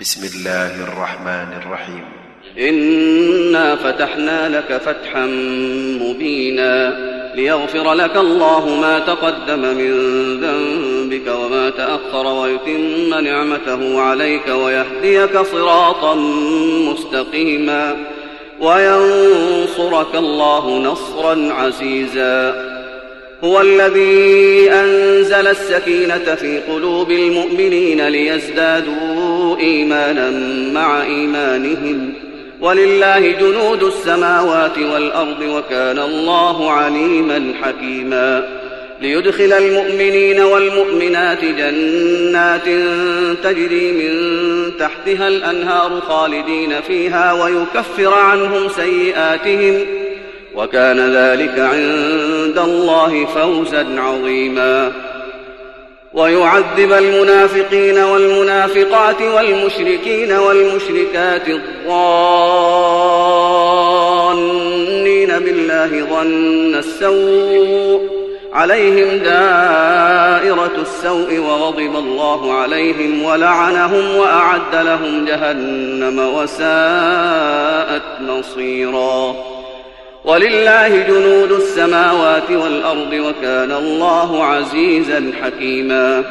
بسم الله الرحمن الرحيم. إنا فتحنا لك فتحا مبينا ليغفر لك الله ما تقدم من ذنبك وما تأخر ويتم نعمته عليك ويهديك صراطا مستقيما وينصرك الله نصرا عزيزا. هو الذي أنزل السكينة في قلوب المؤمنين ليزدادوا إيمانا مع إيمانهم ولله جنود السماوات والأرض وكان الله عليما حكيما. ليدخل المؤمنين والمؤمنات جنات تجري من تحتها الأنهار خالدين فيها ويكفر عنهم سيئاتهم وكان ذلك عند الله فوزا عظيما. ويعذب المنافقين والمنافقات والمشركين والمشركات الظانين بالله ظن السوء عليهم دائرة السوء وغضب الله عليهم ولعنهم وأعد لهم جهنم وساءت مصيرا. ولله جنود السماوات والأرض وكان الله عزيزا حكيما.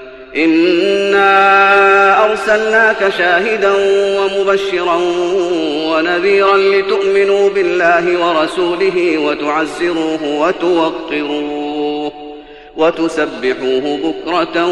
إنا أرسلناك شاهدا ومبشرا ونذيرا لتؤمنوا بالله ورسوله وتعزروه وتوقروه وتسبحوه بكرة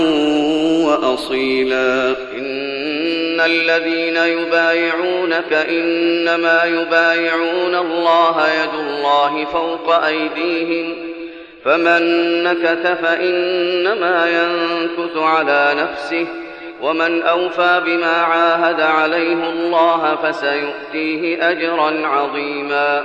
وأصيلا. إن الذين يبايعونك إنما يبايعون الله يد الله فوق أيديهم فمن نكث فإنما ينكث على نفسه ومن أوفى بما عاهد عليه الله فسيؤتيه أجرا عظيما.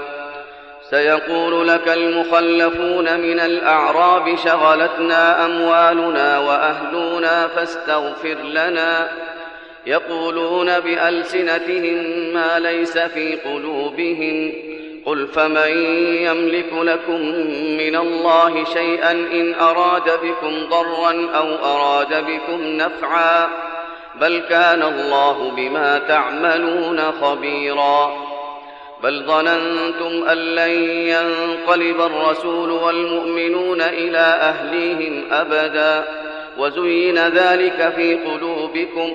سيقول لك المخلفون من الأعراب شغلتنا أموالنا وأهلنا فاستغفر لنا يقولون بألسنتهم ما ليس في قلوبهم قل فمن يملك لكم من الله شيئا إن أراد بكم ضرا أو أراد بكم نفعا بل كان الله بما تعملون خبيرا. بل ظننتم أن لن ينقلب الرسول والمؤمنون إلى أهليهم أبدا وزين ذلك في قلوبكم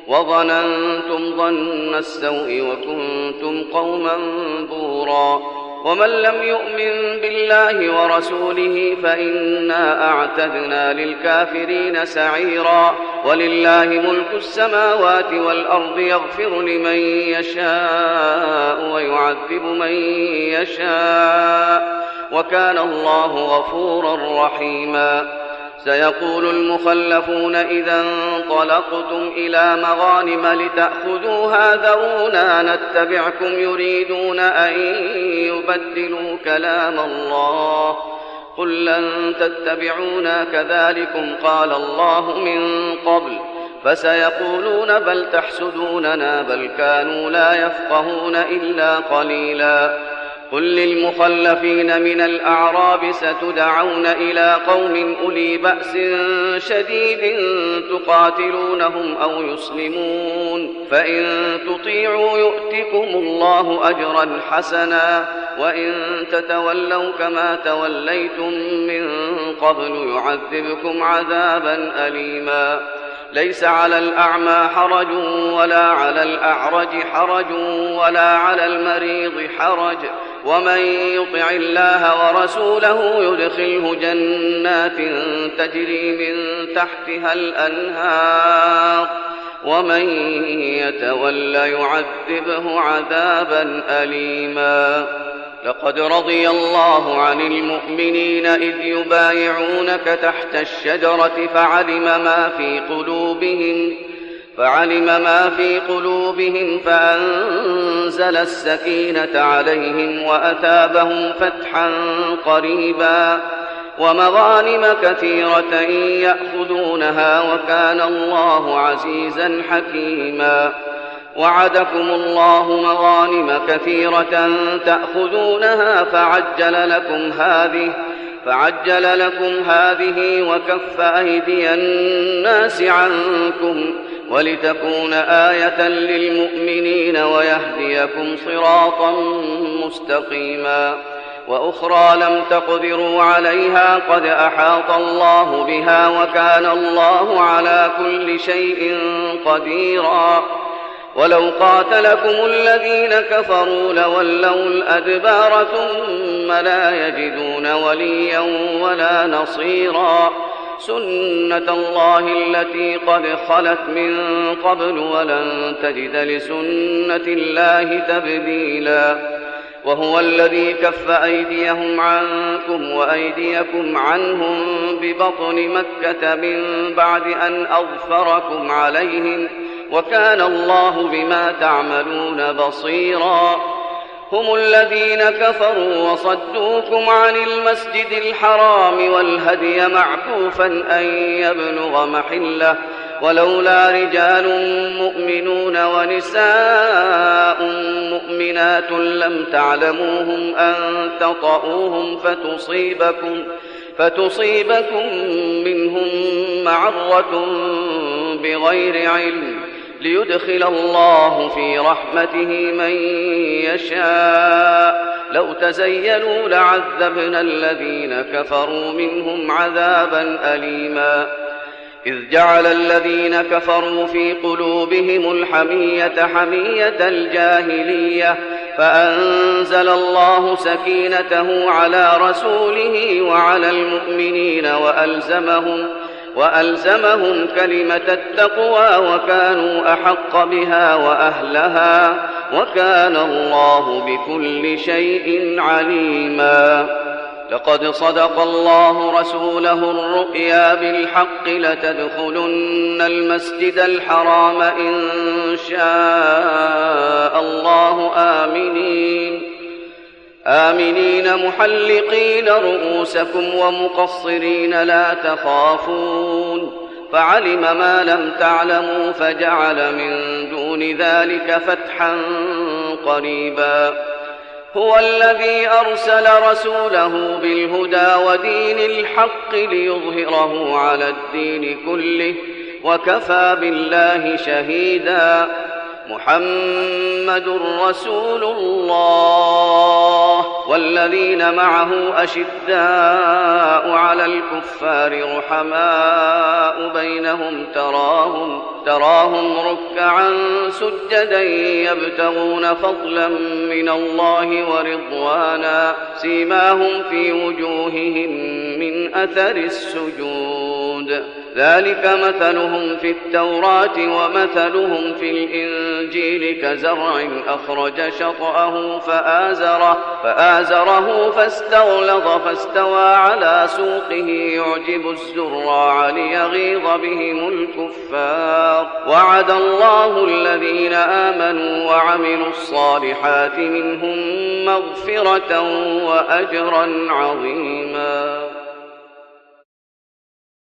وظننتم ظن السوء وكنتم قوما بورا. ومن لم يؤمن بالله ورسوله فإنا أعتدنا للكافرين سعيرا. ولله ملك السماوات والأرض يغفر لمن يشاء ويعذب من يشاء وكان الله غفورا رحيما. سيقول المخلفون إذا انطلقتم إلى مغانم لتأخذوها ذرونا نتبعكم يريدون أن يبدلوا كلام الله قل لن تتبعونا كذلكم قال الله من قبل فسيقولون بل تحسدوننا بل كانوا لا يفقهون إلا قليلا. قل للمخلفين من الأعراب ستدعون إلى قوم أولي بأس شديد تقاتلونهم أو يسلمون فإن تطيعوا يؤتكم الله أجرا حسنا وإن تتولوا كما توليتم من قبل يعذبكم عذابا أليما. ليس على الأعمى حرج ولا على الأعرج حرج ولا على المريض حرج ومن يطع الله ورسوله يدخله جنات تجري من تحتها الأنهار ومن يتول يعذبه عذابا أليما. لقد رضي الله عن المؤمنين إذ يبايعونك تحت الشجرة فعلم ما في قلوبهم فأنزل السكينة عليهم وأثابهم فتحا قريبا ومغانم كثيرة يأخذونها وكان الله عزيزا حكيما. وعدكم الله مغانم كثيرة تأخذونها فعجل لكم هذه وكف أيدي الناس عنكم ولتكون آية للمؤمنين ويهديكم صراطا مستقيما. وأخرى لم تقدروا عليها قد أحاط الله بها وكان الله على كل شيء قديرا. ولو قاتلكم الذين كفروا لولوا الأدبار ثم لا يجدون وليا ولا نصيرا. سنة الله التي قد خلت من قبل ولن تجد لسنة الله تبديلا. وهو الذي كف أيديهم عنكم وأيديكم عنهم ببطن مكة من بعد أن أظفركم عليهم وكان الله بما تعملون بصيرا. هم الذين كفروا وصدوكم عن المسجد الحرام والهدي معكوفا أن يبلغ محله ولولا رجال مؤمنون ونساء مؤمنات لم تعلموهم أن تطؤوهم فتصيبكم منهم معرة بغير علم ليدخل الله في رحمته من يشاء. لو تزيلوا لعذبنا الذين كفروا منهم عذابا أليما. إذ جعل الذين كفروا في قلوبهم الحمية حمية الجاهلية فأنزل الله سكينته على رسوله وعلى المؤمنين وألزمهم كلمة التقوى وكانوا أحق بها وأهلها وكان الله بكل شيء عليما. لقد صدق الله رسوله الرؤيا بالحق لتدخلن المسجد الحرام إن شاء الله آمنين محلقين رؤوسكم ومقصرين لا تخافون فعلم ما لم تعلموا فجعل من دون ذلك فتحا قريبا. هو الذي أرسل رسوله بالهدى ودين الحق ليظهره على الدين كله وكفى بالله شهيدا. محمد رسول الله والذين معه أشداء على الكفار رحماء بينهم تراهم ركعا سجدا يبتغون فضلا من الله ورضوانا سيماهم في وجوههم من أثر السجود ذلك مثلهم في التوراة ومثلهم في الإنجيل كزرع أخرج شطأه فآزره فاستغلظ فاستوى على سوقه يعجب الزراع ليغيظ بهم الكفار. وعد الله الذين آمنوا وعملوا الصالحات منهم مغفرة وأجرا عظيما.